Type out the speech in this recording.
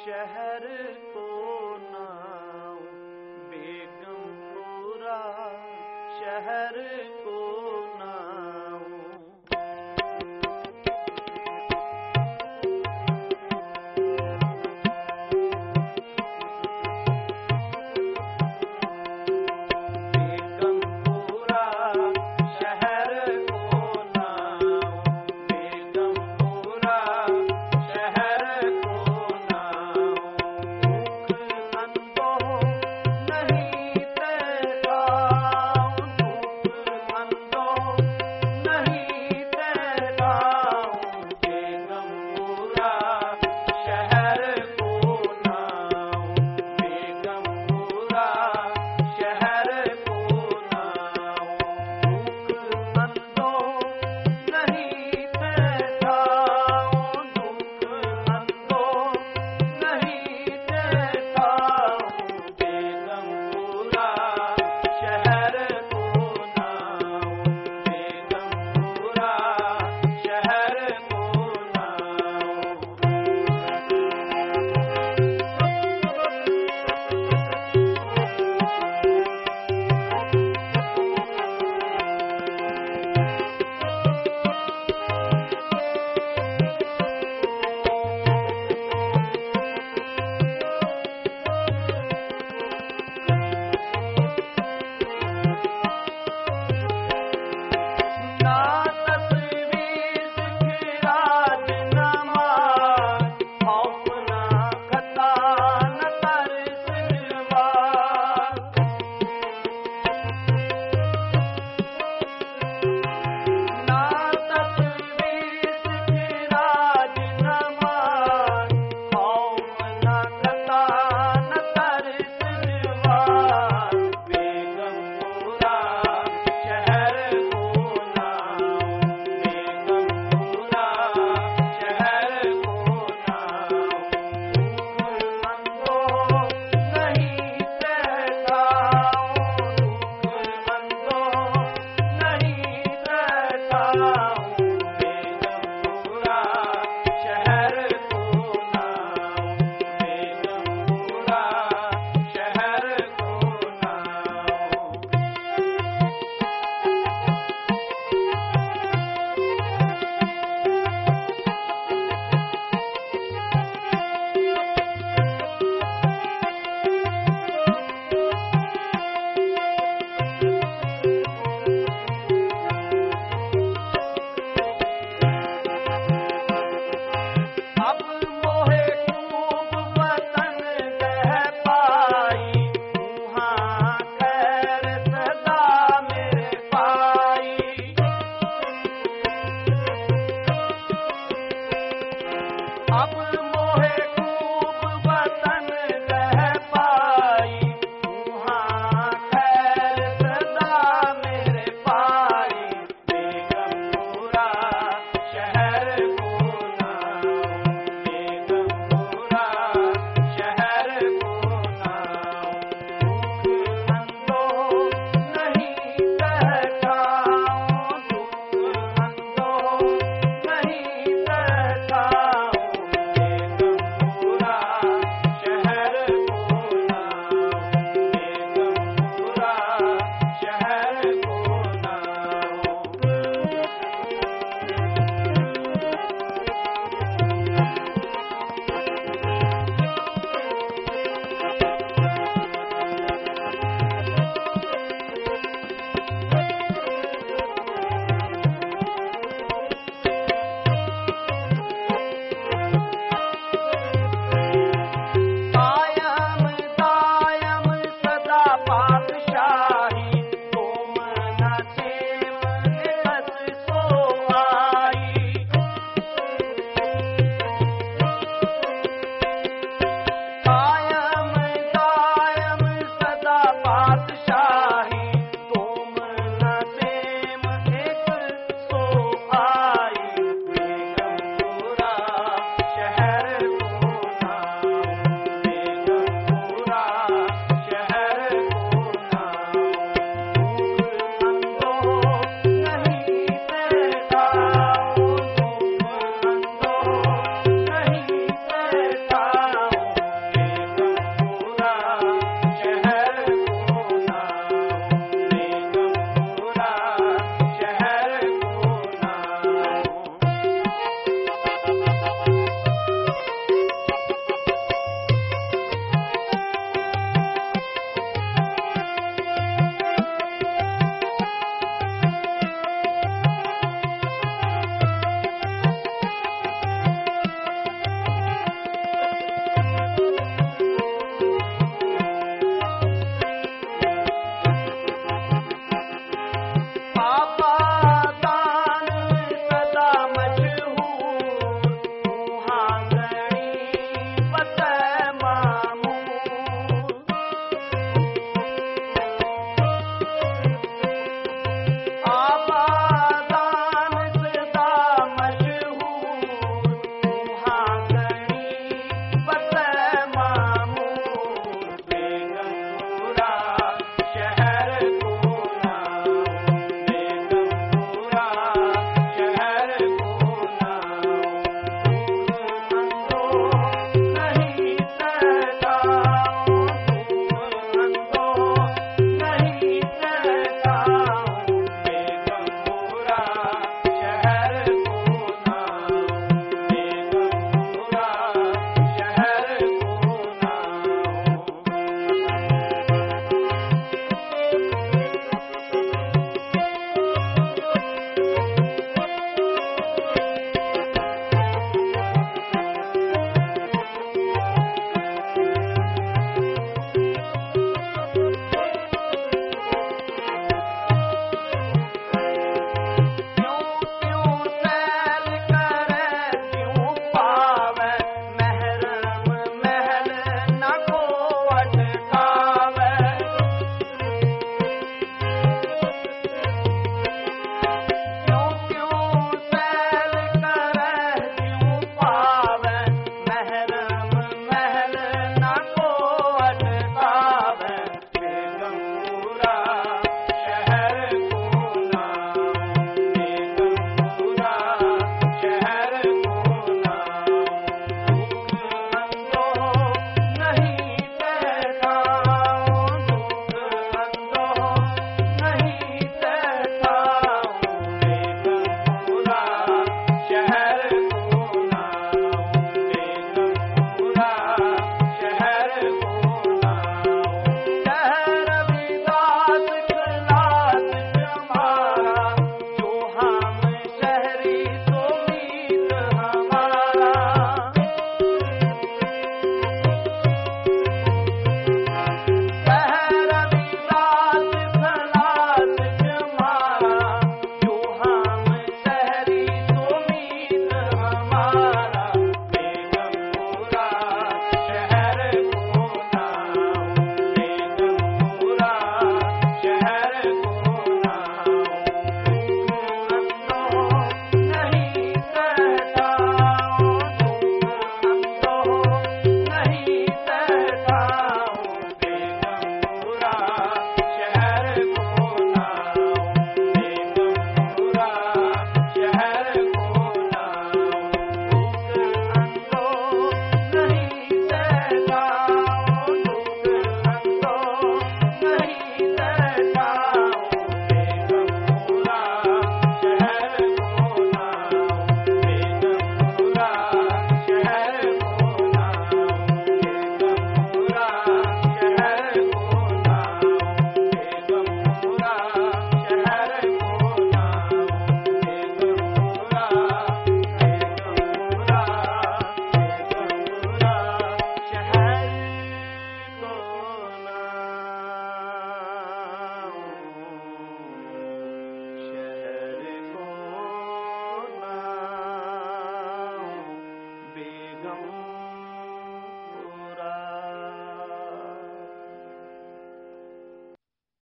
शहर को नाम बेगमपुरा, शहर को नाम। बेगमपुरा शहर को नाम, बेगमपुरा शहर को नाम। दुख अंधो नहीं तेरा, दुख अंधो नहीं तेरा। बेगमपुरा शहर को नाम, बेगमपुरा शहर को नाम। दुख अंधो नहीं तेरा, दुख अंधो नहीं तेरा। बेगमपुरा शहर को नाम, बेगमपुरा शहर को ना तस्वीर सिखरा जिनमा, खौफ ना खता न तरस जवा। ना तस्वीर सिखरा जिनमा, खौफ ना खता न तरस जवा। बेगमपुरा शहर को नाम, बेगमपुरा शहर को नाम। दुख अंधो नहीं तेरा, दुख अंधो नहीं तेरा। बेगमपुरा शहर को नाम, बेगमपुरा शहर को नाम। अब मोहे खूब वतन कह पाई, वहाँ खैर सदा मेरे पाई। अब